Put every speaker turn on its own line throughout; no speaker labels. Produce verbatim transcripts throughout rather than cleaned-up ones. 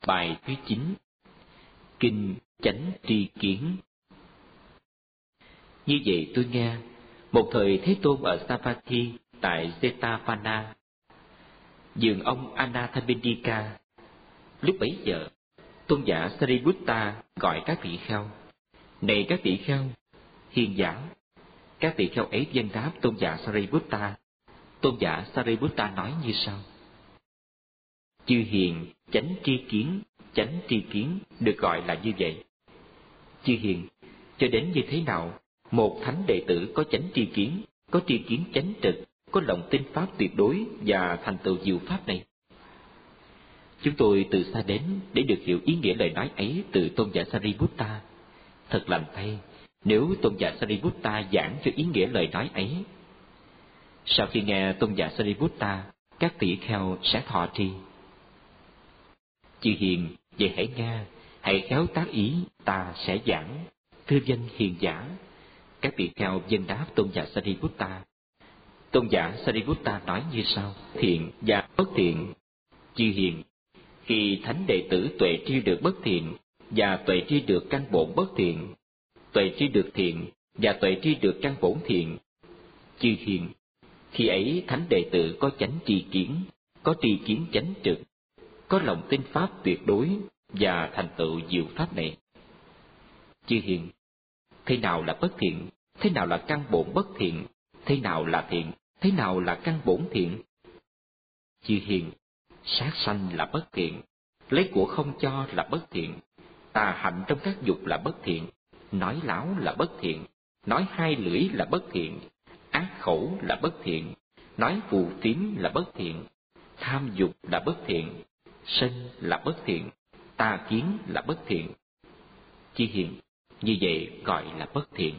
Bài thứ chín. Kinh Chánh Tri Kiến. Như vậy tôi nghe, một thời Thế Tôn ở Savatthi tại Jetavana, vườn ông Anathapindika. Lúc bấy giờ, tôn giả Sariputta gọi các tỷ kheo: Này các tỷ kheo, hiền giả. Các tỷ kheo ấy vâng đáp tôn giả Sariputta. Tôn giả Sariputta nói như sau: Chư hiền, chánh tri kiến, chánh tri kiến được gọi là như vậy. Chư hiền, cho đến như thế nào một thánh đệ tử có chánh tri kiến, có tri kiến chánh trực, có lòng tin pháp tuyệt đối và thành tựu diệu pháp này? Chúng tôi từ xa đến để được hiểu ý nghĩa lời nói ấy từ tôn giả Sariputta. Thật lành thay nếu tôn giả Sariputta giảng cho ý nghĩa lời nói ấy. Sau khi nghe tôn giả Sariputta, các tỷ kheo sẽ thọ trì. Chư hiền, vậy hãy nghe, hãy khéo tác ý, ta sẽ giảng. Thưa danh hiền giả. Các tỷ kheo vâng đáp tôn giả Sariputta. Tôn giả Sariputta nói như sau: Thiện và bất thiện. Chư hiền, khi thánh đệ tử tuệ tri được bất thiện và tuệ tri được căn bổn bất thiện, tuệ tri được thiện và tuệ tri được căn bổn thiện. Chư hiền, khi ấy thánh đệ tử có chánh tri kiến, có tri kiến chánh trực, có lòng tin pháp tuyệt đối và thành tựu diệu pháp này. Chư hiền, thế nào là bất thiện? Thế nào là căn bổn bất thiện? Thế nào là thiện? Thế nào là căn bổn thiện? Chư hiền, sát sanh là bất thiện, lấy của không cho là bất thiện, tà hạnh trong các dục là bất thiện, nói láo là bất thiện, nói hai lưỡi là bất thiện, ác khẩu là bất thiện, nói phù phiếm là bất thiện, tham dục là bất thiện, sân là bất thiện, tà kiến là bất thiện. Chư hiền, như vậy gọi là bất thiện.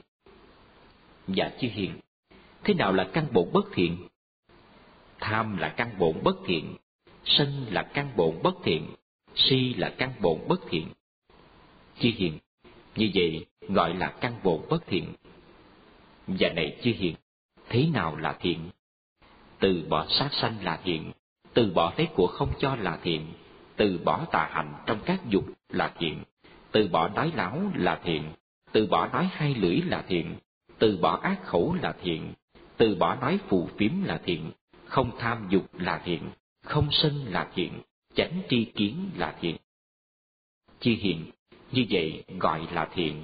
Dạ chư hiền, thế nào là căn bổn bất thiện? Tham là căn bổn bất thiện, sân là căn bổn bất thiện, si là căn bổn bất thiện. Chư hiền, như vậy gọi là căn bổn bất thiện. Và này chư hiền, thế nào là thiện? Từ bỏ sát sanh là thiện, từ bỏ lấy của không cho là thiện, từ bỏ tà hành trong các dục là thiện, từ bỏ nói láo là thiện, từ bỏ nói hai lưỡi là thiện, từ bỏ ác khẩu là thiện, từ bỏ nói phù phiếm là thiện, không tham dục là thiện, không sân là thiện, chánh tri kiến là thiện. Chư hiền, như vậy gọi là thiện.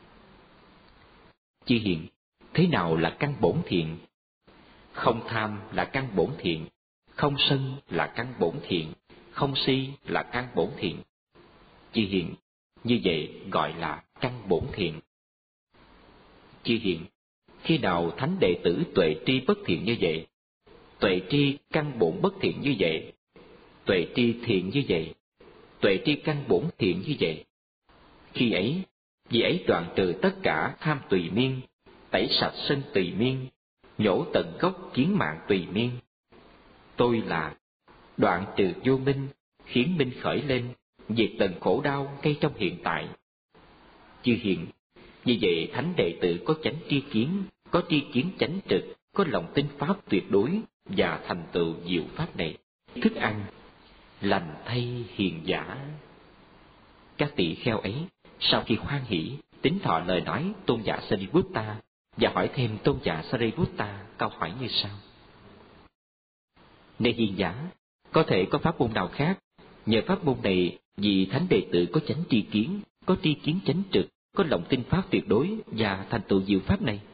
Chư hiền, thế nào là căn bổn thiện? Không tham là căn bổn thiện, không sân là căn bổn thiện, không si là căn bổn thiện. Chư hiền, như vậy gọi là căn bổn thiện. Chư hiền, khi nào thánh đệ tử tuệ tri bất thiện như vậy, tuệ tri căn bổn bất thiện như vậy, tuệ tri thiện như vậy, tuệ tri căn bổn thiện như vậy, khi ấy, vì ấy đoạn trừ tất cả tham tùy miên, tẩy sạch sân tùy miên, nhổ tận gốc kiến mạng tùy miên. Tôi là đoạn trừ vô minh, khiến minh khởi lên, diệt tận khổ đau ngay trong hiện tại. Chư hiền, như vậy thánh đệ tử có chánh tri kiến, có tri kiến chánh trực, có lòng tin pháp tuyệt đối và thành tựu diệu pháp này. Thức ăn lành thay hiền giả. Các tỷ kheo ấy sau khi hoan hỷ tín thọ lời nói tôn giả Sariputta và hỏi thêm tôn giả Sariputta câu hỏi như sau: Này hiền giả, có thể có pháp môn nào khác nhờ pháp môn này vì thánh đệ tử có chánh tri kiến, có tri kiến chánh trực, có lòng tin pháp tuyệt đối và thành tựu diệu pháp này?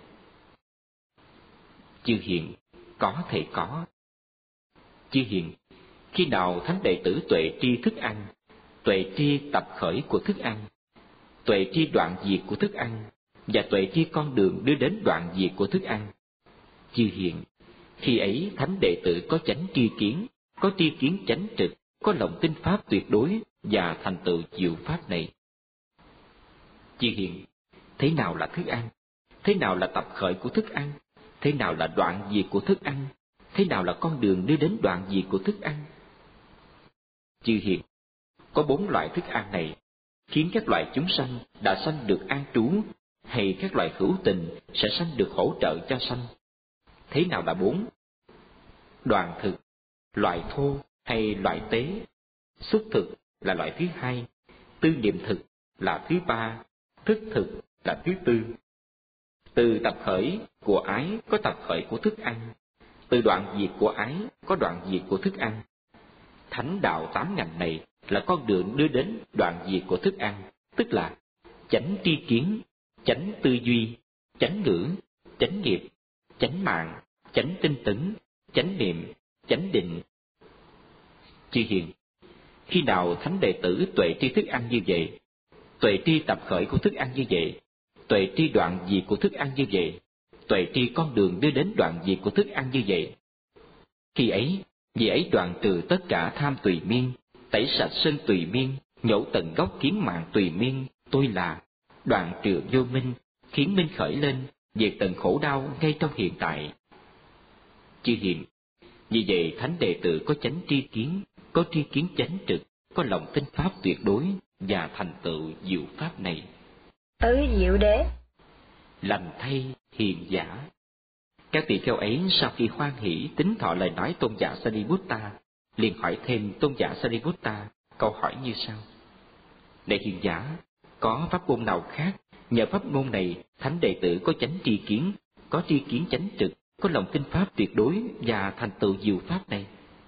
Chư hiền, có thể có. Chư hiền, khi nào thánh đệ tử tuệ tri thức ăn, tuệ tri tập khởi của thức ăn, tuệ tri đoạn diệt của thức ăn và tuệ tri con đường đưa đến đoạn diệt của thức ăn? Chư hiền, khi ấy thánh đệ tử có chánh tri kiến, có tri kiến chánh trực, có lòng tin pháp tuyệt đối và thành tựu diệu pháp này. Chư hiền, thế nào là thức ăn? Thế nào là tập khởi của thức ăn? Thế nào là đoạn diệt của thức ăn? Thế nào là con đường đưa đến đoạn diệt của thức ăn? Chư hiền, có bốn loại thức ăn này khiến các loại chúng sanh đã sanh được an trú, hay các loại hữu tình sẽ sanh được hỗ trợ cho sanh. Thế nào là bốn? Đoàn thực, loại thô hay loại tế, xuất thực là loại thứ hai, tư niệm thực là thứ ba, thức thực là thứ tư. Từ tập khởi của ái có tập khởi của thức ăn, từ đoạn diệt của ái có đoạn diệt của thức ăn. Thánh đạo tám ngành này là con đường đưa đến đoạn diệt của thức ăn, tức là chánh tri kiến, chánh tư duy, chánh ngữ, chánh nghiệp, chánh mạng, chánh tinh tấn, chánh niệm, chánh định. Chư hiền, khi nào thánh đệ tử tuệ tri thức ăn như vậy, tuệ tri tập khởi của thức ăn như vậy, tuệ tri đoạn diệt của thức ăn như vậy, tuệ tri con đường đưa đến đoạn diệt của thức ăn như vậy, khi ấy, vì ấy đoạn trừ tất cả tham tùy miên, tẩy sạch sân tùy miên, nhổ tận gốc kiến mạng tùy miên, tôi là, đoạn trừ vô minh, khiến minh khởi lên, diệt tận khổ đau ngay trong hiện tại. Chư hiền, vì vậy thánh đệ tử có chánh tri kiến, có tri kiến chánh trực, có lòng tin pháp tuyệt đối và thành tựu diệu pháp này.
Tứ diệu đế.
Lành thay hiền giả. Các tỳ kheo ấy sau khi hoan hỷ tín thọ lời nói tôn giả Sariputta, liền hỏi thêm tôn giả Sariputta câu hỏi như sau: Này hiền giả, có pháp môn nào khác nhờ pháp môn này thánh đệ tử có chánh tri kiến, có tri kiến chánh trực, có lòng tin pháp tuyệt đối và thành tựu diệu pháp này?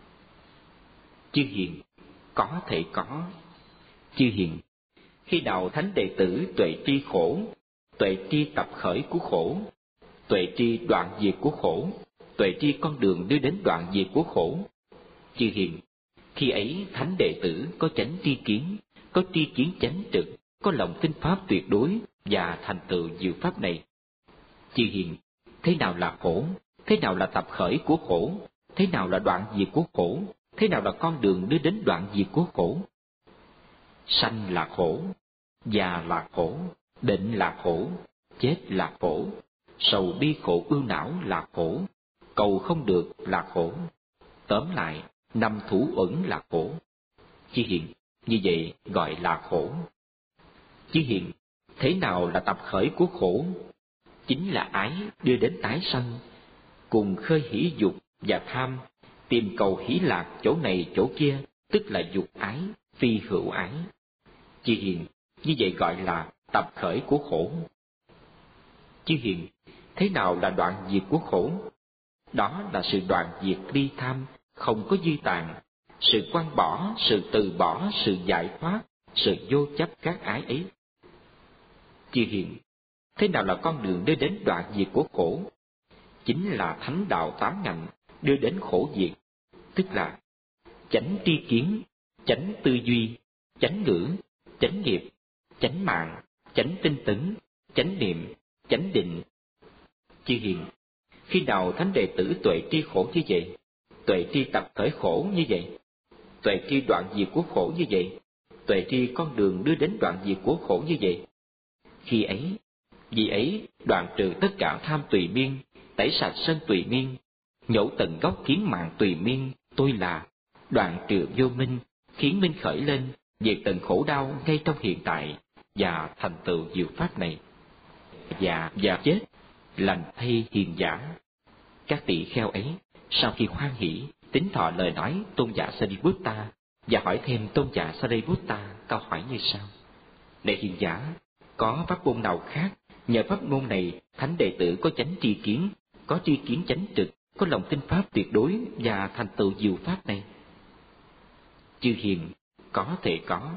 Chư hiền, có thể có. Chư hiền, khi nào thánh đệ tử tuệ tri khổ, tuệ tri tập khởi của khổ, tuệ tri đoạn diệt của khổ, tuệ tri con đường đưa đến đoạn diệt của khổ, chư hiền, khi ấy thánh đệ tử có chánh tri kiến, có tri kiến chánh trực, có lòng tin pháp tuyệt đối và thành tựu diệu pháp này. Chư hiền, thế nào là khổ? Thế nào là tập khởi của khổ? Thế nào là đoạn diệt của khổ? Thế nào là con đường đưa đến đoạn diệt của khổ? Sanh là khổ, già là khổ, bệnh là khổ, chết là khổ, sầu bi khổ ưu não là khổ, cầu không được là khổ. Tóm lại, năm thủ uẩn là khổ. Chư hiền, như vậy gọi là khổ. Chư hiền, thế nào là tập khởi của khổ? Chính là ái đưa đến tái sanh, cùng khơi hỷ dục và tham, tìm cầu hỷ lạc chỗ này chỗ kia, tức là dục ái, phi hữu ái. Chư hiền, như vậy gọi là tập khởi của khổ. Chư hiền, thế nào là đoạn diệt của khổ? Đó là sự đoạn diệt ly tham, không có dư tàn, sự quăng bỏ, sự từ bỏ, sự giải thoát, sự vô chấp các ái ấy. Chư hiền, thế nào là con đường đưa đến đoạn diệt của khổ? Chính là thánh đạo tám ngành đưa đến khổ diệt, tức là chánh tri kiến, chánh tư duy, chánh ngữ, chánh nghiệp, chánh mạng, chánh tinh tấn, chánh niệm, chánh định. Chư hiền, khi nào thánh đệ tử tuệ tri khổ như vậy, tuệ tri tập khởi khổ như vậy, tuệ tri đoạn diệt của khổ như vậy, tuệ tri con đường đưa đến đoạn diệt của khổ như vậy, khi ấy, vì ấy đoạn trừ tất cả tham tùy miên, tẩy sạch sân tùy miên, nhổ tận gốc kiến mạng tùy miên, tôi là, đoạn trừ vô minh, khiến minh khởi lên, diệt tận khổ đau ngay trong hiện tại và thành tựu diệu pháp này. Già và chết, lành thay hiền giả. Các tỳ kheo ấy sau khi hoan hỷ tín thọ lời nói tôn giả Sariputta và hỏi thêm tôn giả Sariputta câu hỏi như sau: Này hiền giả, có pháp môn nào khác nhờ pháp môn này thánh đệ tử có chánh tri kiến, có tri kiến chánh trực, có lòng tin pháp tuyệt đối và thành tựu diệu pháp này? Chư hiền, có thể có.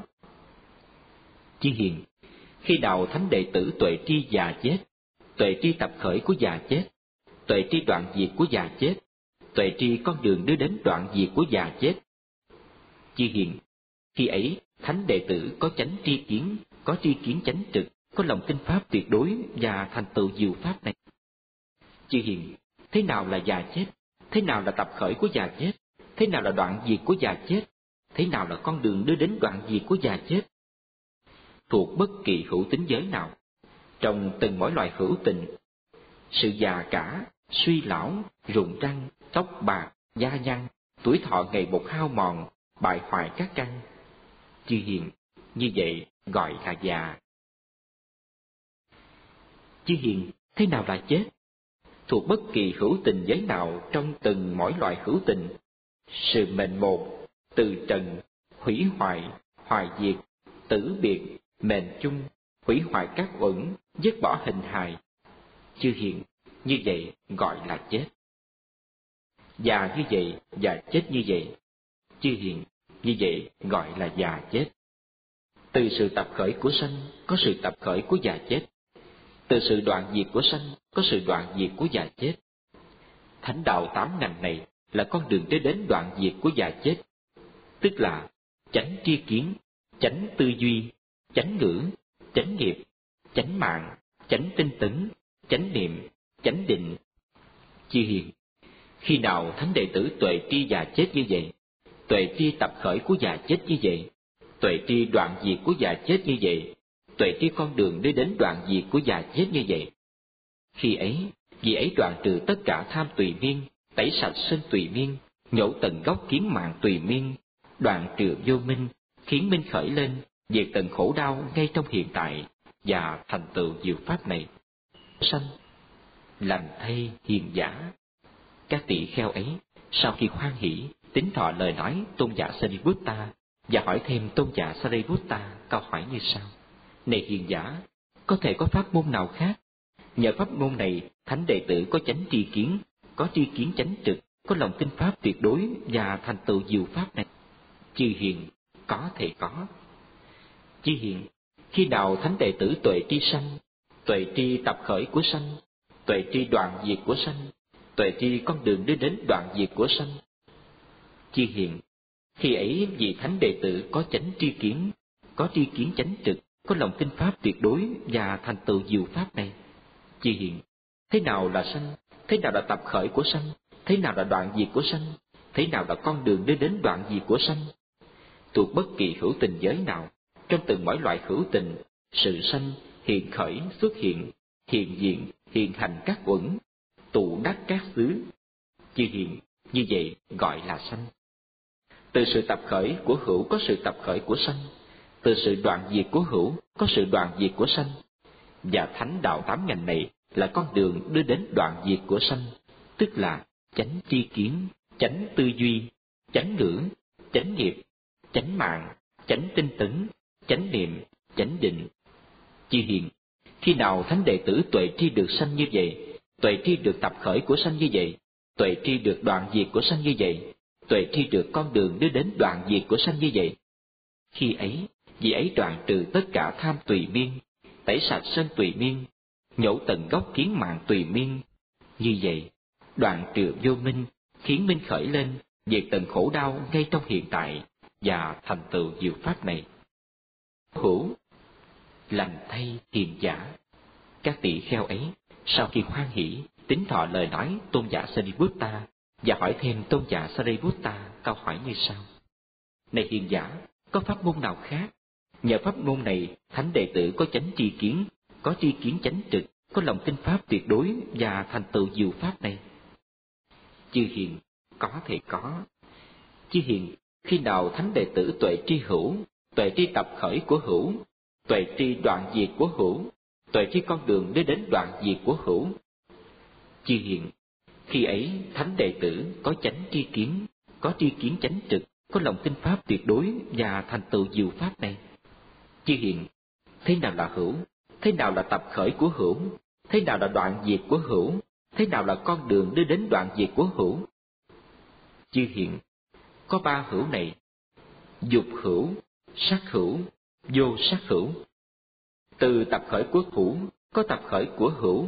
Chư hiền, khi nào thánh đệ tử tuệ tri già chết, tuệ tri tập khởi của già chết, tuệ tri đoạn diệt của già chết, tuệ tri con đường đưa đến đoạn diệt của già chết? Chư hiền, khi ấy thánh đệ tử có chánh tri kiến, có tri kiến chánh trực, có lòng tin pháp tuyệt đối và thành tựu diệu pháp này. Chư hiền, thế nào là già chết? Thế nào là tập khởi của già chết? Thế nào là đoạn diệt của già chết? Thế nào là con đường đưa đến đoạn diệt của già chết? Thuộc bất kỳ hữu tính giới nào, trong từng mỗi loại hữu tình, sự già cả, suy lão, rụng răng, tóc bạc, da nhăn, tuổi thọ ngày một hao mòn, bại hoại các căn. Chư hiền, như vậy gọi là già. Chư hiền, thế nào là chết? Thuộc bất kỳ hữu tình giới nào trong từng mỗi loại hữu tình, sự mệnh một, từ trần, hủy hoại, hoại diệt, tử biệt, mệnh chung, hủy hoại các uẩn, dứt bỏ hình hài. Chư Hiền, như vậy gọi là chết. Già như vậy và chết như vậy. Chư Hiền, như vậy gọi là già chết. Từ sự tập khởi của sanh có sự tập khởi của già chết. Từ sự đoạn diệt của sanh có sự đoạn diệt của già chết. Thánh đạo tám ngành này là con đường để đến đoạn diệt của già chết, tức là chánh tri kiến, chánh tư duy, chánh ngữ, chánh nghiệp, chánh mạng, chánh tinh tấn, chánh niệm, chánh định. Chư Hiền, khi nào thánh đệ tử tuệ tri già chết như vậy, tuệ tri tập khởi của già chết như vậy, tuệ tri đoạn diệt của già chết như vậy, tuệ tri con đường để đến đoạn diệt của già chết như vậy, khi ấy, vì ấy đoạn trừ tất cả tham tùy miên, tẩy sạch sân tùy miên, nhổ tận gốc kiến mạng tùy miên, đoạn trừ vô minh, khiến minh khởi lên, diệt tận khổ đau ngay trong hiện tại và thành tựu diệu pháp này. Sanh, lành thay hiền giả. Các tỷ kheo ấy, sau khi hoan hỷ, tín thọ lời nói tôn giả Sariputta và hỏi thêm tôn giả Sariputta câu hỏi như sau: Này hiền giả, có thể có pháp môn nào khác? Nhờ pháp môn này, thánh đệ tử có chánh tri kiến, có tri kiến chánh trực, có lòng tin pháp tuyệt đối và thành tựu diệu pháp này. Chư Hiền, có thể có. Chư Hiền, khi nào thánh đệ tử tuệ tri sanh, tuệ tri tập khởi của sanh, tuệ tri đoạn diệt của sanh, tuệ tri con đường đưa đến đoạn diệt của sanh. Chư Hiền, khi ấy vì thánh đệ tử có chánh tri kiến, có tri kiến chánh trực, có lòng tin pháp tuyệt đối và thành tựu diệu pháp này. Chư Hiền, thế nào là sanh, thế nào là tập khởi của sanh, thế nào là đoạn diệt của sanh, thế nào là con đường đưa đến đoạn diệt của sanh? Thuộc bất kỳ hữu tình giới nào, trong từng mỗi loại hữu tình, sự sanh, hiện khởi, xuất hiện, hiện diện, hiện hành các uẩn, tụ đắc các xứ. Chư Hiền, như vậy gọi là sanh. Từ sự tập khởi của hữu có sự tập khởi của sanh, từ sự đoạn diệt của hữu có sự đoạn diệt của sanh, và thánh đạo tám ngành này là con đường đưa đến đoạn diệt của sanh, tức là chánh tri kiến, chánh tư duy, chánh ngữ, chánh nghiệp, chánh mạng, chánh tinh tấn, chánh niệm, chánh định. Chư Hiền, khi nào thánh đệ tử tuệ tri được sanh như vậy, tuệ tri được tập khởi của sanh như vậy, tuệ tri được đoạn diệt của sanh như vậy, tuệ tri được con đường đưa đến đoạn diệt của sanh như vậy, khi ấy, vì ấy đoạn trừ tất cả tham tùy miên, tẩy sạch sân tùy miên, nhổ tận gốc kiến mạng tùy miên. Như vậy, đoạn trừ vô minh, khiến minh khởi lên, diệt tận khổ đau ngay trong hiện tại và thành tựu diệu pháp này. Hữu, lành thay hiền giả. Các tỷ kheo ấy, sau khi hoan hỷ, tín thọ lời nói tôn giả Sariputta và hỏi thêm tôn giả Sariputta câu hỏi như sau: Này hiền giả, có pháp môn nào khác? Nhờ pháp môn này, thánh đệ tử có chánh tri kiến, có tri kiến chánh trực, có lòng tin pháp tuyệt đối và thành tựu diệu pháp này. Chư Hiền, có thể có. Chư Hiền, khi nào thánh đệ tử tuệ tri hữu, tuệ tri tập khởi của hữu, tuệ tri đoạn diệt của hữu, tuệ tri con đường để đến đoạn diệt của hữu. Chư Hiền, khi ấy thánh đệ tử có chánh tri kiến, có tri kiến chánh trực, có lòng tin pháp tuyệt đối và thành tựu diệu pháp này. Chư Hiền, thế nào là hữu, thế nào là tập khởi của hữu, thế nào là đoạn diệt của hữu, thế nào là con đường đưa đến đoạn diệt của hữu? Chư Hiền, có ba hữu này: dục hữu, sắc hữu, vô sắc hữu. Từ tập khởi của hữu có tập khởi của hữu,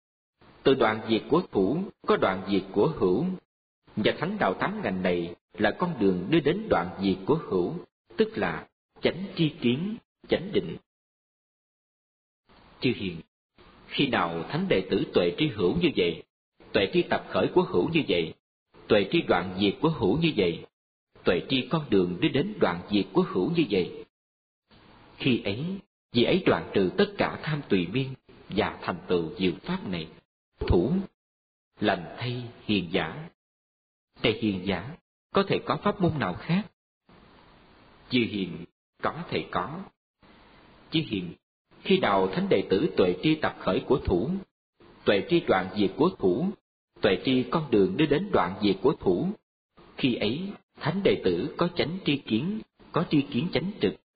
từ đoạn diệt của hữu có đoạn diệt của hữu, và thánh đạo tám ngành này là con đường đưa đến đoạn diệt của hữu, tức là chánh tri kiến, chánh định. Chư Hiền, khi nào thánh đệ tử tuệ tri hữu như vậy, tuệ tri tập khởi của hữu như vậy, tuệ tri đoạn diệt của hữu như vậy, tuệ tri con đường đưa đến đoạn diệt của hữu như vậy, khi ấy, vì ấy đoạn trừ tất cả tham tùy miên và thành tựu diệu pháp này. Thủ, lành thay hiền giả. Này hiền giả, có thể có pháp môn nào khác? Chư Hiền, có thể có. Chư Hiền, khi nào thánh đệ tử tuệ tri tập khởi của thủ, tuệ tri đoạn diệt của thủ, tuệ tri con đường đưa đến đoạn diệt của thủ, khi ấy thánh đệ tử có chánh tri kiến, có tri kiến chánh trực,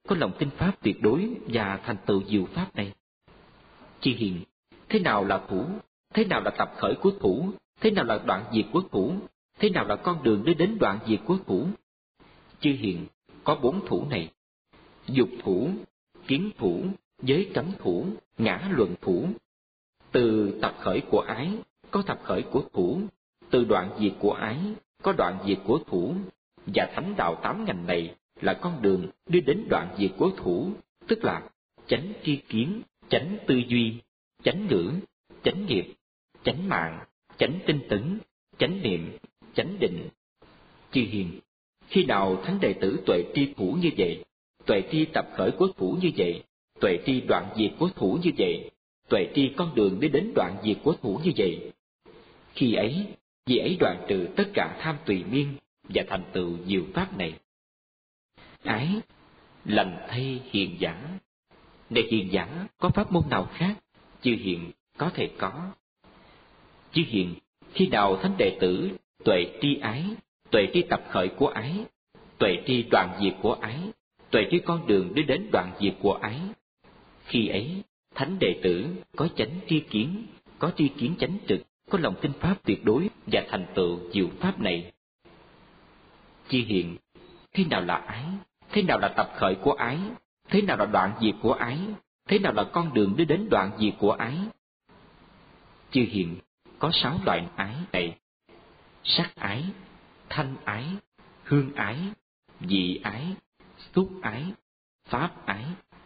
có lòng tin pháp tuyệt đối và thành tựu diệu pháp này. Chư hiền, thế nào là thủ? Thế nào là tập khởi của thủ? Thế nào là đoạn diệt của thủ? Thế nào là con đường đưa đến đoạn diệt của thủ? Chư hiền, có bốn thủ này: dục thủ, kiến thủ, giới cấm thủ, ngã luận thủ. Từ tập khởi của ái có tập khởi của thủ, từ đoạn diệt của ái có đoạn diệt của thủ, và thánh đạo tám ngành này là con đường đưa đến đoạn diệt của thủ, tức là chánh tri kiến, chánh tư duy, chánh ngữ, chánh nghiệp, chánh mạng, chánh tinh tấn, chánh niệm, chánh định. Chư hiền, khi nào thánh đệ tử tuệ tri thủ như vậy, tuệ tri tập khởi của thủ như vậy, tuệ tri đoạn diệt của thủ như vậy, tuệ tri con đường đi đến đoạn diệt của thủ như vậy, khi ấy, vì ấy đoạn trừ tất cả tham tùy miên và thành tựu diệu pháp này. Ái, lành thay hiền giả. Này hiền giả, có pháp môn nào khác? Chư hiền, có thể có. Chư hiền, khi nào thánh đệ tử tuệ tri ái, tuệ tri tập khởi của ái, tuệ tri đoạn diệt của ái, tuệ tri con đường đi đến đoạn diệt của ái, khi ấy thánh đệ tử có chánh tri kiến, có tri kiến chánh trực, có lòng tin pháp tuyệt đối và thành tựu diệu pháp này. Chư hiền, thế nào là ái? Thế nào là tập khởi của ái? Thế nào là đoạn diệt của ái? Thế nào là con đường đi đến đoạn diệt của ái? Chư hiền, có sáu loại ái này: sắc ái, thanh ái, hương ái, vị ái, xúc ái, pháp ái.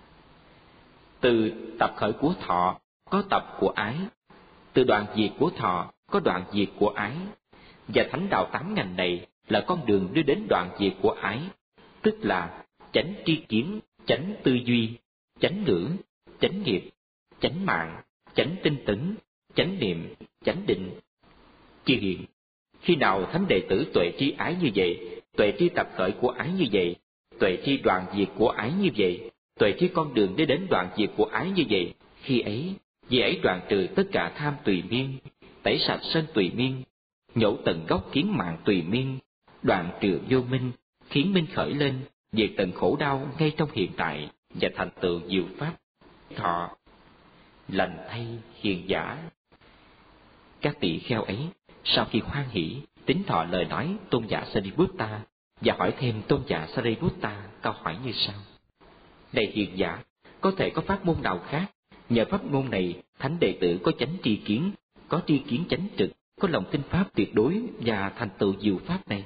Từ tập khởi của thọ có tập của ái, từ đoạn diệt của thọ có đoạn diệt của ái, và thánh đạo tám ngành này là con đường đưa đến đoạn diệt của ái, tức là chánh tri kiến, chánh tư duy, chánh ngữ, chánh nghiệp, chánh mạng, chánh tinh tấn, chánh niệm, chánh định. Chư hiền, khi nào thánh đệ tử tuệ tri ái như vậy, tuệ tri tập khởi của ái như vậy, tuệ tri đoạn diệt của ái như vậy, tuệ tri con đường để đến đoạn diệt của ái như vậy, khi ấy, vì ấy đoạn trừ tất cả tham tùy miên, tẩy sạch sân tùy miên, nhổ tận gốc kiến mạng tùy miên, đoạn trừ vô minh, khiến minh khởi lên, diệt tận khổ đau ngay trong hiện tại và thành tựu diệu pháp. Thọ, lành thay hiền giả. Các tỳ kheo ấy sau khi hoan hỷ tín thọ lời nói tôn giả Sariputta và hỏi thêm tôn giả Sariputta câu hỏi như sau: Này hiền giả, có thể có pháp môn nào khác? Nhờ pháp môn này, thánh đệ tử có chánh tri kiến, có tri kiến chánh trực, có lòng tin pháp tuyệt đối và thành tựu diệu pháp này.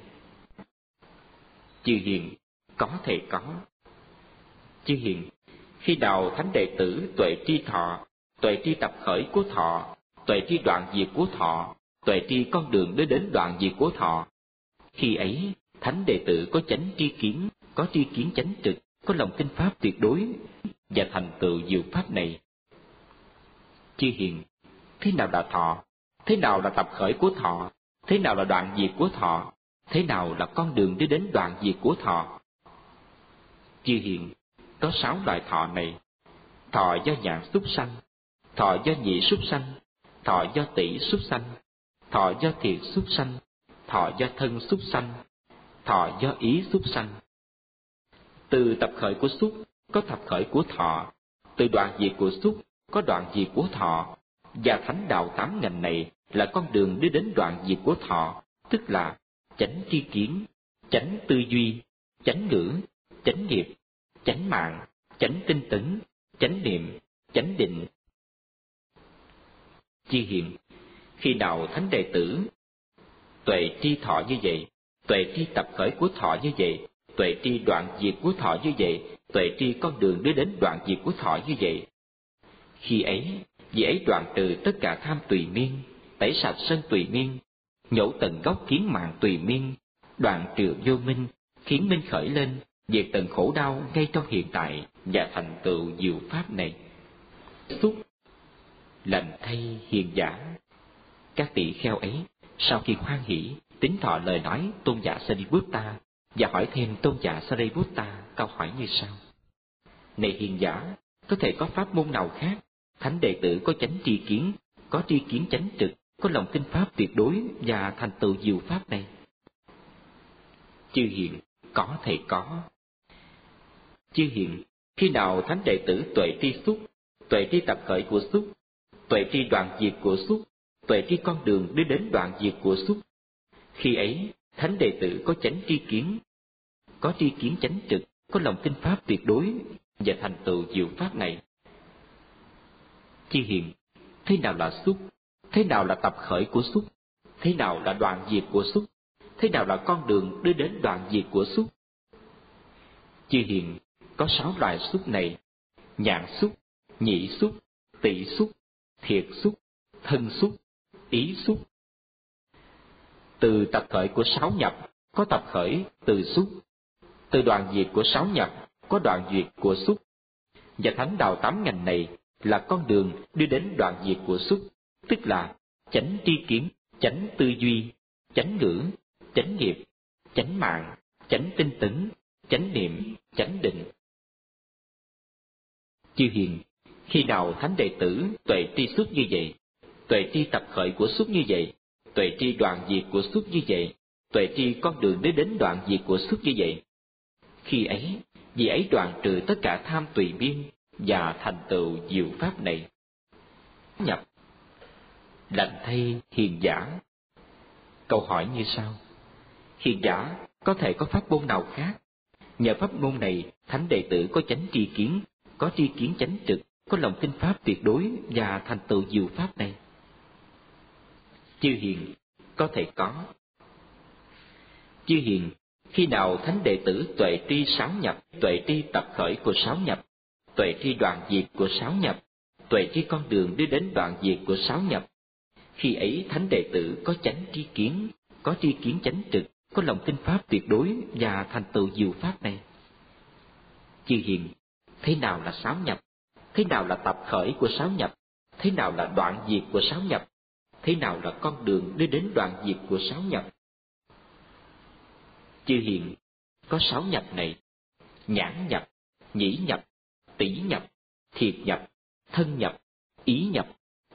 Chư hiền, có thể có. Chư hiền, khi nào thánh đệ tử tuệ tri thọ, tuệ tri tập khởi của thọ, tuệ tri đoạn diệt của thọ, tuệ tri con đường để đến đoạn diệt của thọ, khi ấy thánh đệ tử có chánh tri kiến, có tri kiến chánh trực, có lòng tin pháp tuyệt đối và thành tựu diệu pháp này. Chư hiền, thế nào là thọ? Thế nào là tập khởi của thọ? Thế nào là đoạn diệt của thọ? Thế nào là con đường đi đến đoạn diệt của thọ? Chư hiền, có sáu loại thọ này: thọ do nhãn xúc sanh, thọ do nhĩ xúc sanh, thọ do tỷ xúc sanh, thọ do thiệt xúc sanh, thọ do thân xúc sanh, thọ do ý xúc sanh. Từ tập khởi của xúc có tập khởi của thọ, từ đoạn diệt của xúc có đoạn diệt của thọ, và thánh đạo tám ngành này là con đường đi đến đoạn diệt của thọ, tức là chánh tri kiến, chánh tư duy, chánh ngữ, chánh nghiệp, chánh mạng, chánh tinh tấn, chánh niệm, chánh định. Chư hiền, khi nào thánh đệ tử tuệ tri thọ như vậy, tuệ tri tập khởi của thọ như vậy, tuệ tri đoạn diệt của thọ như vậy, tuệ tri con đường đi đến đoạn diệt của thọ như vậy, khi ấy, vì ấy đoạn trừ tất cả tham tùy miên, tẩy sạch sân tùy miên, nhổ tận gốc kiến mạng tùy miên, đoạn trừ vô minh, khiến minh khởi lên, diệt tận khổ đau ngay trong hiện tại và thành tựu diệu pháp này. Xúc, lành thay hiền giả. Các tỳ kheo ấy sau khi hoan hỷ tín thọ lời nói tôn giả Sariputta và hỏi thêm tôn giả Sariputta câu hỏi như sau: Này hiền giả, có thể có pháp môn nào khác? Thánh đệ tử có chánh tri kiến, có tri kiến chánh trực, có lòng tin pháp tuyệt đối và thành tựu diệu pháp này. Chư hiền, có thể có. Chư hiền, Khi nào thánh đệ tử tuệ tri xúc, tuệ tri tập khởi của xúc, tuệ tri đoạn diệt của xúc, tuệ tri con đường đưa đến đoạn diệt của xúc, khi ấy thánh đệ tử có chánh tri kiến, có tri kiến chánh trực, có lòng tin pháp tuyệt đối và thành tựu diệu pháp này. Chi hiền, thế nào là xúc? Thế nào là tập khởi của xúc? Thế nào là đoạn diệt của xúc? Thế nào là con đường đưa đến đoạn diệt của xúc? Chi hiền, có sáu loại xúc này: nhãn xúc, nhĩ xúc, tỷ xúc, thiệt xúc, thân xúc, ý xúc. Từ tập khởi của sáu nhập có tập khởi từ xúc, từ đoạn diệt của sáu nhập có đoạn diệt của xúc, và thánh đạo tám ngành này là con đường đưa đến đoạn diệt của xúc, tức là chánh tri kiến, chánh tư duy, chánh ngữ, chánh nghiệp, chánh mạng, chánh tinh tấn, chánh niệm, chánh định. Chư hiền, khi nào thánh đệ tử tuệ tri xúc như vậy, tuệ tri tập khởi của xúc như vậy, tuệ tri đoạn diệt của xúc như vậy, tuệ tri con đường để đến đoạn diệt của xúc như vậy, khi ấy vì ấy đoạn trừ tất cả tham tùy biên và thành tựu diệu pháp này. Nhập. Lành thay hiền giả. Câu hỏi như sau: hiền giả có thể có pháp môn nào khác? Nhờ pháp môn này, thánh đệ tử có chánh tri kiến, có tri kiến chánh trực, có lòng tin pháp tuyệt đối và thành tựu diệu pháp này. Chư hiền, có thể có. Chư hiền, khi nào thánh đệ tử tuệ tri sáu nhập, tuệ tri tập khởi của sáu nhập, tuệ tri đoạn diệt của sáu nhập, tuệ tri con đường đưa đến đoạn diệt của sáu nhập, khi ấy thánh đệ tử có chánh tri kiến, có tri kiến chánh trực, có lòng tin pháp tuyệt đối và thành tựu diệu pháp này. Chư hiền, thế nào là sáu nhập? Thế nào là tập khởi của sáu nhập? Thế nào là đoạn diệt của sáu nhập? Thế nào là con đường đưa đến đoạn diệt của sáu nhập? Chư hiền, có sáu nhập này: nhãn nhập, nhĩ nhập, tỷ nhập, thiệt nhập, thân nhập, ý nhập.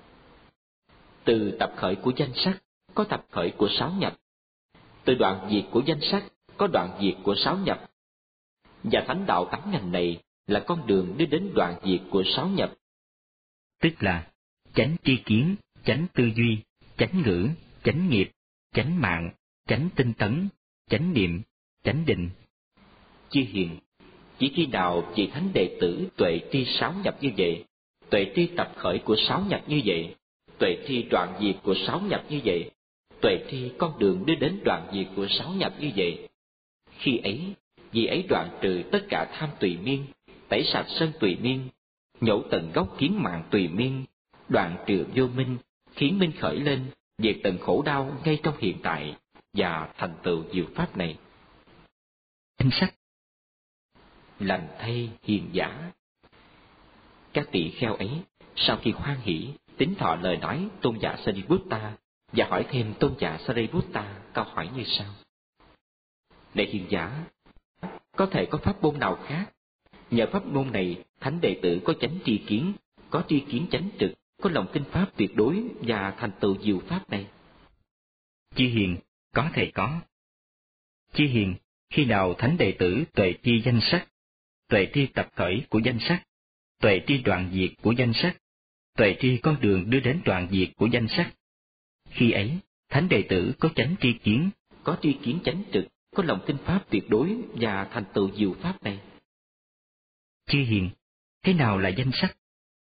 Từ tập khởi của danh sắc có tập khởi của sáu nhập, từ đoạn diệt của danh sắc có đoạn diệt của sáu nhập, và thánh đạo tám ngành này là con đường đưa đến đoạn diệt của sáu nhập, tức là chánh tri kiến, chánh tư duy, chánh ngữ, chánh nghiệp, chánh mạng, chánh tinh tấn, chánh niệm, chánh định. Chư hiền, chỉ khi nào vị thánh đệ tử tuệ tri sáu nhập như vậy, tuệ tri tập khởi của sáu nhập như vậy, tuệ tri đoạn diệt của sáu nhập như vậy, tuệ tri con đường đưa đến đoạn diệt của sáu nhập như vậy, khi ấy vì ấy đoạn trừ tất cả tham tùy miên, tẩy sạch sân tùy miên, nhổ tận gốc kiến mạng tùy miên, đoạn trừ vô minh, khiến minh khởi lên, diệt tận khổ đau ngay trong hiện tại và thành tựu diệu pháp này. Danh sách. Lành thay hiền giả. Các tỷ kheo ấy sau khi hoan hỷ tín thọ lời nói tôn giả Sariputta và hỏi thêm tôn giả Sariputta câu hỏi như sau: Này hiền giả, có thể có pháp môn nào khác? Nhờ pháp môn này, thánh đệ tử có chánh tri kiến, có tri kiến chánh trực, có lòng tin pháp tuyệt đối và thành tựu diệu pháp này. Chư hiền, có thể có. Chư hiền, khi nào thánh đệ tử tuệ tri danh sắc, tuệ tri tập khởi của danh sắc, tuệ tri đoạn diệt của danh sắc, tuệ tri con đường đưa đến đoạn diệt của danh sắc, khi ấy thánh đệ tử có chánh tri kiến, có tri kiến chánh trực, có lòng tin pháp tuyệt đối và thành tựu diệu pháp này. Chư hiền, thế nào là danh sắc?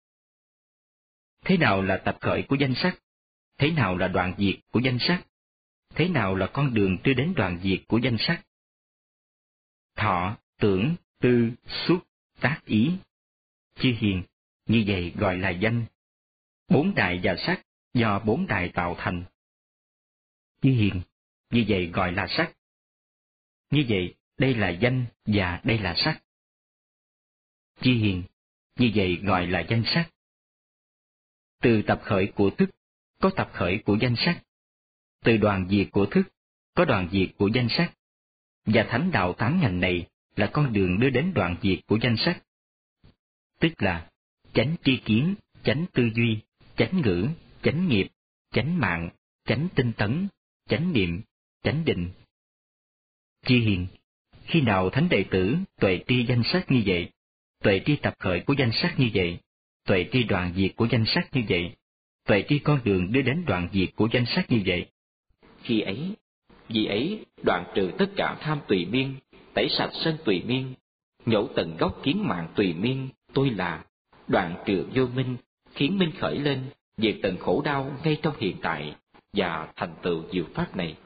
Thế nào là tập khởi của danh sắc? Thế nào là đoạn diệt của danh sắc? Thế nào là con đường đưa đến đoạn diệt của danh sắc? Thọ, tưởng, tư, xúc, tác ý. Chư hiền, như vậy gọi là danh. Bốn đại và sắc do bốn đại tạo thành. Chư hiền, như vậy gọi là sắc. Như vậy, đây là danh và đây là sắc. Chư hiền, như vậy gọi là danh sắc. Từ tập khởi của thức, có tập khởi của danh sắc. Từ đoạn diệt của thức, có đoạn diệt của danh sắc. Và thánh đạo tám ngành này là con đường đưa đến đoạn diệt của danh sắc. Tức là chánh tri kiến, chánh tư duy, chánh ngữ, chánh nghiệp, chánh mạng, chánh tinh tấn, chánh niệm, chánh định. Chư hiền, khi nào thánh đệ tử tuệ tri danh sắc như vậy,
tuệ tri tập khởi của danh sắc như vậy, tuệ tri đoạn diệt của danh sắc như vậy, tuệ tri con đường đưa đến đoạn diệt của danh sắc như vậy.
Khi ấy, vì ấy đoạn trừ tất cả tham tùy miên, tẩy sạch sân tùy miên, nhổ tận gốc kiến mạng tùy miên, tôi là, đoạn trừ vô minh, khiến minh khởi lên, diệt tận khổ đau ngay trong hiện tại, và thành tựu diệu pháp này.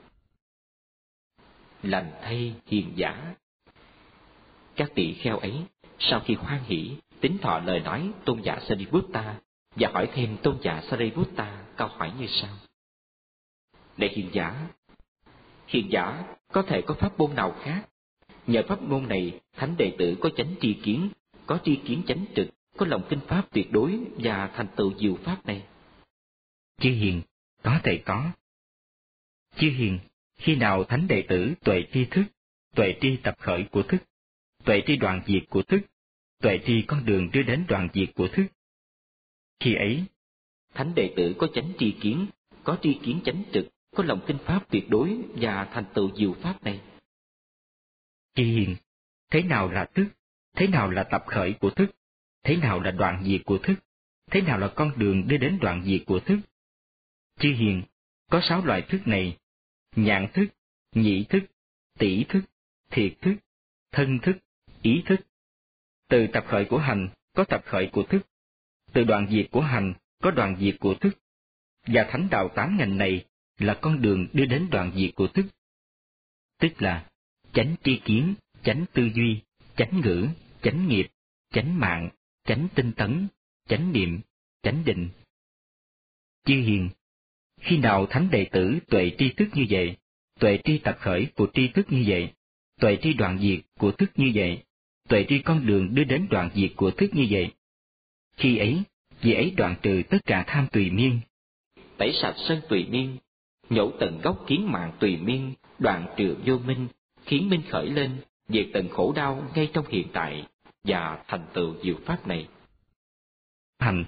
Lành thay hiền giả. Các tỳ kheo ấy, sau khi hoan hỷ, tín thọ lời nói tôn giả Sariputta và hỏi thêm tôn giả Sariputta câu hỏi như sau: Này hiền giả, hiền giả có thể có pháp môn nào khác? Nhờ pháp môn này, thánh đệ tử có chánh tri kiến, có tri kiến chánh trực, có lòng kinh pháp tuyệt đối và thành tựu diệu pháp này.
Chư hiền, có thể có. Chư hiền, khi nào thánh đệ tử tuệ tri thức, tuệ tri tập khởi của thức, tuệ tri đoạn diệt của thức, tuệ tri con đường đưa đến đoạn diệt của thức, khi ấy
thánh đệ tử có chánh tri kiến, có tri kiến chánh trực, có lòng kinh pháp tuyệt đối và thành tựu diệu pháp này.
Chư hiền, thế nào là thức, thế nào là tập khởi của thức, thế nào là đoạn diệt của thức, thế nào là con đường đưa đến đoạn diệt của thức? Chư hiền, có sáu loại thức này: nhãn thức, nhĩ thức, tỷ thức, thiệt thức, thân thức, ý thức. Từ tập khởi của hành có tập khởi của thức, từ đoạn diệt của hành có đoạn diệt của thức, và thánh đạo tám ngành này là con đường đưa đến đoạn diệt của thức. Tức là chánh tri kiến, chánh tư duy, chánh ngữ, chánh nghiệp, chánh mạng, chánh tinh tấn, chánh niệm, chánh định. Chư hiền, khi nào thánh đệ tử tuệ tri thức như vậy, tuệ tri tập khởi của tri thức như vậy, tuệ tri đoạn diệt của thức như vậy, tuệ tri con đường đưa đến đoạn diệt của thức như vậy, khi ấy, vì ấy đoạn trừ tất cả tham tùy miên,
tẩy sạch sân tùy miên, nhổ tận gốc kiến mạng tùy miên, đoạn trừ vô minh, khiến minh khởi lên, diệt tận khổ đau ngay trong hiện tại, và thành tựu diệu pháp này.
Hành.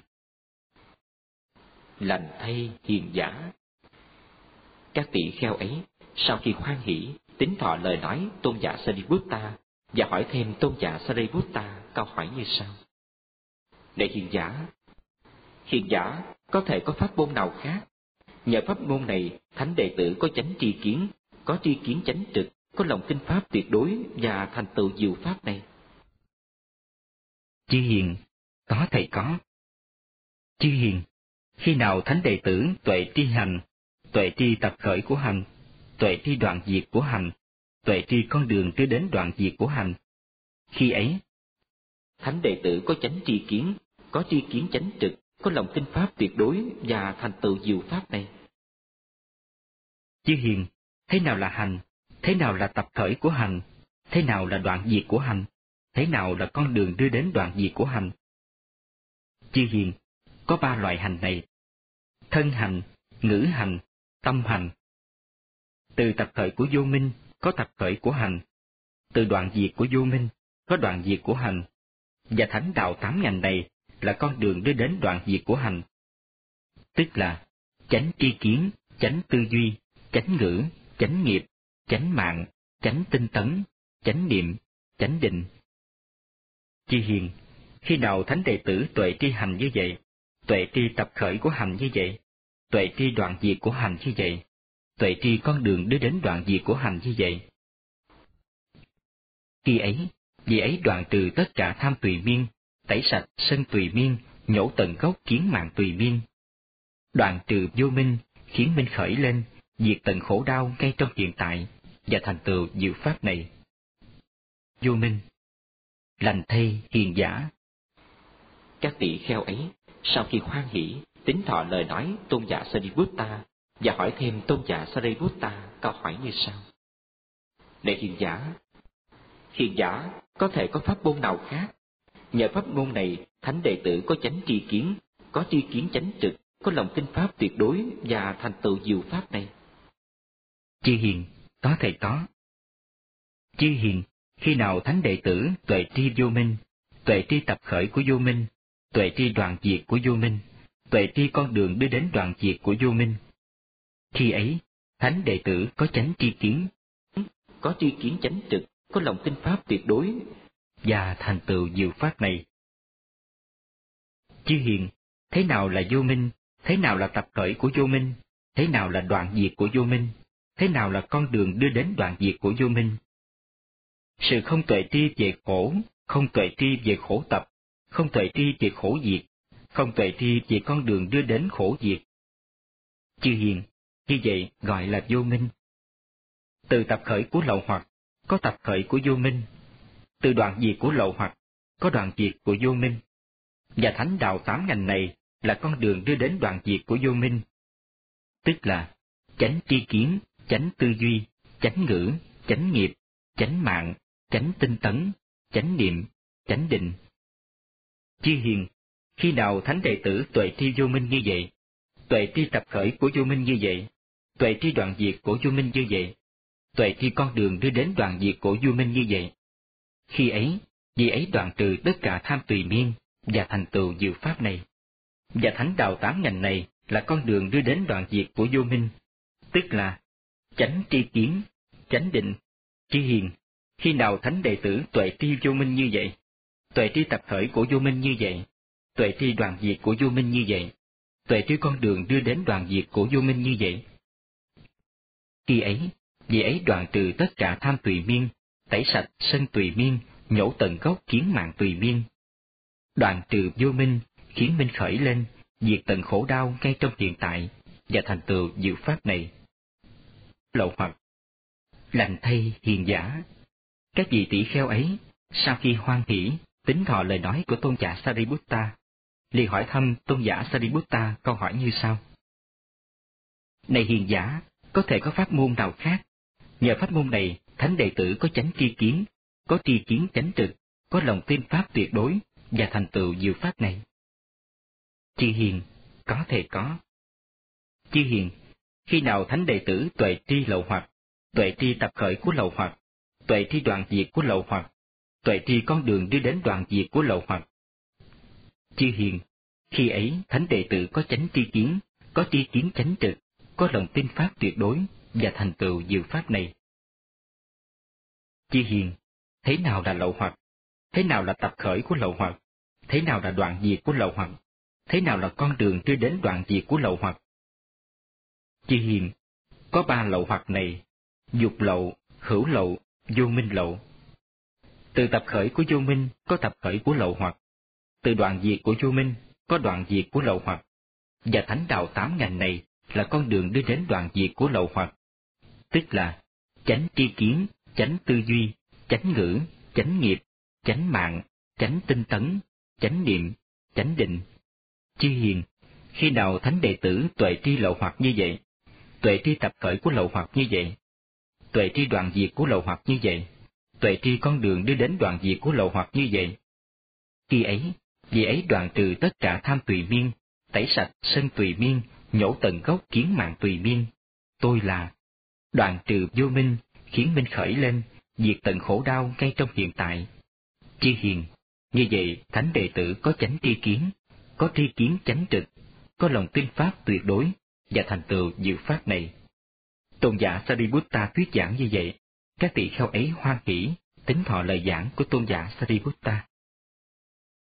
Lành thay hiền giả. Các tỳ kheo ấy, sau khi hoan hỷ, tín thọ lời nói tôn giả Sariputta và hỏi thêm tôn giả Sariputta câu hỏi như sau: Này hiền giả, hiền giả có thể có pháp môn nào khác? Nhờ pháp môn này, thánh đệ tử có chánh tri kiến, có tri kiến chánh trực, có lòng kinh pháp tuyệt đối và thành tựu diệu pháp này.
Chư hiền, có thể có. Chư hiền, khi nào thánh đệ tử tuệ tri hành, tuệ tri tập khởi của hành, tuệ tri đoạn diệt của hành, tuệ tri con đường đưa đến đoạn diệt của hành, khi ấy
thánh đệ tử có chánh tri kiến, có tri kiến chánh trực, có lòng kinh pháp tuyệt đối và thành tựu diệu pháp này.
Chư hiền, thế nào là hành, thế nào là tập khởi của hành, thế nào là đoạn diệt của hành, thế nào là con đường đưa đến đoạn diệt của hành? Chư hiền, có ba loại hành này: thân hành, ngữ hành, tâm hành. Từ tập khởi của vô minh có tập khởi của hành, từ đoạn diệt của vô minh có đoạn diệt của hành, và thánh đạo tám ngành này là con đường đưa đến đoạn diệt của hành. Tức là chánh tri kiến, chánh tư duy, chánh ngữ, chánh nghiệp, chánh mạng, chánh tinh tấn, chánh niệm, chánh định. Chư hiền, khi nào thánh đệ tử tuệ tri hành như vậy, tuệ tri tập khởi của hành như vậy, tuệ tri đoạn diệt của hành như vậy, tuệ tri con đường đưa đến đoạn diệt của hành như vậy, khi ấy, vì ấy đoạn trừ tất cả tham tùy miên, tẩy sạch sân tùy miên, nhổ tận gốc kiến mạng tùy miên, đoạn trừ vô minh, khiến minh khởi lên, diệt tận khổ đau ngay trong hiện tại, và thành tựu diệu pháp này. Vô minh. Lành thay hiền giả.
Các tỳ kheo ấy, sau khi hoan hỷ, tín thọ lời nói tôn giả Sariputta và hỏi thêm tôn giả Sariputta câu hỏi như sau: Này hiền giả, hiền giả có thể có pháp môn nào khác? Nhờ pháp môn này, thánh đệ tử có chánh tri kiến, có tri kiến chánh trực, có lòng kinh pháp tuyệt đối và thành tựu diệu pháp này.
Chư hiền, có thể có. Chư hiền, khi nào thánh đệ tử tuệ tri vô minh, tuệ tri tập khởi của vô minh, tuệ tri đoạn diệt của vô minh, tuệ tri con đường đưa đến đoạn diệt của vô minh, khi ấy thánh đệ tử có chánh tri kiến,
có tri kiến chánh trực, có lòng kinh pháp tuyệt đối
và thành tựu diệu pháp này. Chư hiền, thế nào là vô minh, thế nào là tập khởi của vô minh, thế nào là đoạn diệt của vô minh, thế nào là con đường đưa đến đoạn diệt của vô minh? Sự không tuệ tri về khổ, không tuệ tri về khổ tập, không tuệ tri về khổ diệt, không tuệ tri về con đường đưa đến khổ diệt. Chư hiền, như vậy gọi là vô minh. Từ tập khởi của lậu hoặc, có tập khởi của vô minh. Từ đoạn diệt của lậu hoặc, có đoạn diệt của vô minh. Và thánh đạo tám ngành này là con đường đưa đến đoạn diệt của vô minh. Tức là chánh tri kiến, chánh tư duy, chánh ngữ, chánh nghiệp, chánh mạng, chánh tinh tấn, chánh niệm, chánh định. Chư hiền, khi nào thánh đệ tử tuệ tri vô minh như vậy, tuệ tri tập khởi của vô minh như vậy, tuệ tri đoạn diệt của vô minh như vậy, tuệ tri con đường đưa đến đoạn diệt của vô minh như vậy, khi ấy, vì ấy đoạn trừ tất cả tham tùy miên và thành tựu diệu pháp này. Và thánh đạo tám ngành này là con đường đưa đến đoạn diệt của vô minh, tức là chánh tri kiến, chánh định. Chư hiền, khi nào thánh đệ tử tuệ tri vô minh như vậy, tuệ tri tập khởi của vô minh như vậy, tuệ tri đoạn diệt của vô minh như vậy, tuệ tri con đường đưa đến đoạn diệt của vô minh như vậy, khi ấy, vì ấy đoạn trừ tất cả tham tùy miên, tẩy sạch sân tùy miên, nhổ tận gốc kiến mạng tùy miên. Đoạn trừ vô minh, khiến minh khởi lên, diệt tận khổ đau ngay trong hiện tại, và thành tựu diệu pháp này. Lậu hoặc, lành thay hiền giả. Các vị tỷ kheo ấy, sau khi hoan hỷ, tín thọ lời nói của tôn giả Sariputta, liền hỏi thăm tôn giả Sariputta câu hỏi như sau. Này hiền giả, có thể có pháp môn nào khác? Nhờ pháp môn này, thánh đệ tử có chánh tri kiến, có tri kiến chánh trực, có lòng tin pháp tuyệt đối, và thành tựu diệu pháp này. Chư hiền, có thể có. Chư hiền, khi nào thánh đệ tử tuệ tri lậu hoặc, tuệ tri tập khởi của lậu hoặc, tuệ tri đoạn diệt của lậu hoặc, tuệ tri con đường đưa đến đoạn diệt của lậu hoặc. Chư hiền, khi ấy thánh đệ tử có chánh tri kiến, có tri kiến chánh trực, có lòng tin pháp tuyệt đối, và thành tựu diệu pháp này. Chư hiền, thế nào là lậu hoặc? Thế nào là tập khởi của lậu hoặc? Thế nào là đoạn diệt của lậu hoặc? Thế nào là con đường đưa đến đoạn diệt của lậu hoặc? Chư hiền, có ba lậu hoặc này: dục lậu, hữu lậu, vô minh lậu. Từ tập khởi của vô minh có tập khởi của lậu hoặc, từ đoạn diệt của vô minh có đoạn diệt của lậu hoặc, và thánh đạo tám ngành này là con đường đưa đến đoạn diệt của lậu hoặc, tức là chánh tri kiến, chánh tư duy, chánh ngữ, chánh nghiệp, chánh mạng, chánh tinh tấn, chánh niệm, chánh định. Chư hiền, khi nào thánh đệ tử tuệ tri lậu hoặc như vậy, tuệ tri tập khởi của lậu hoặc như vậy, tuệ tri đoạn diệt của lậu hoặc như vậy, tuệ tri con đường đưa đến đoạn diệt của lậu hoặc như vậy, khi ấy, vì ấy đoạn trừ tất cả tham tùy miên, tẩy sạch sân tùy miên, nhổ tận gốc kiến mạng tùy miên. Tôi là đoạn trừ vô minh, khiến minh khởi lên, diệt tận khổ đau ngay trong hiện tại. Chư hiền, như vậy thánh đệ tử có chánh tri kiến, có tri kiến chánh trực, có lòng tin pháp tuyệt đối, và thành tựu diệu pháp này. Tôn giả Sariputta thuyết giảng như vậy, các tỳ kheo ấy hoan hỷ, tín thọ lời giảng của tôn giả Sariputta.